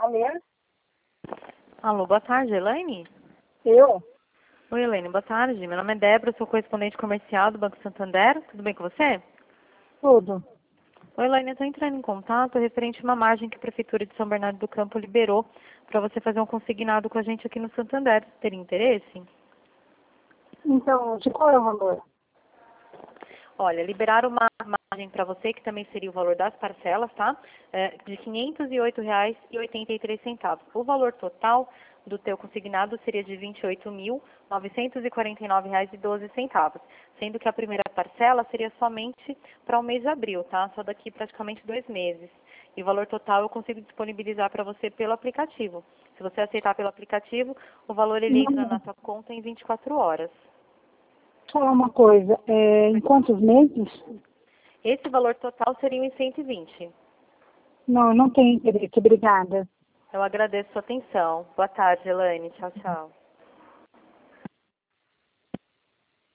Alô? Alô, boa tarde, Elaine? Eu? Oi, Elaine, boa tarde. Meu nome é Débora, sou correspondente comercial do Banco Santander. Tudo bem com você? Tudo. Oi, Elaine, eu estou entrando em contato referente a uma margem que a Prefeitura de São Bernardo do Campo liberou para você fazer um consignado com a gente aqui no Santander. Você teria interesse? Então, de qual é o valor? Olha, liberaram uma margem para você, que também seria o valor das parcelas, tá? De R$ 508,83. O valor total do teu consignado seria de R$ 28.949,12, sendo que a primeira parcela seria somente para o mês de abril, tá? Só daqui praticamente 2 meses. E o valor total eu consigo disponibilizar para você pelo aplicativo. Se você aceitar pelo aplicativo, o valor ele entra na Não, sua conta em 24 horas. só uma coisa. Em quantos meses? Esse valor total seria em 120. Não, não tenho interesse. Obrigada. Eu agradeço a sua atenção. Boa tarde, Elaine. Tchau, tchau.